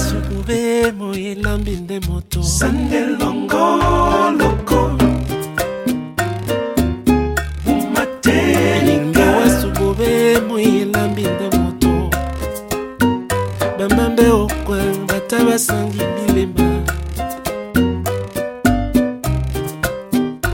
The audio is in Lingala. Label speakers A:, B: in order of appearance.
A: Subube moye lambinde moto
B: Sande longo loko
A: Umateninga Subube moye lambinde moto Bambambe okwe bataba sangi milemba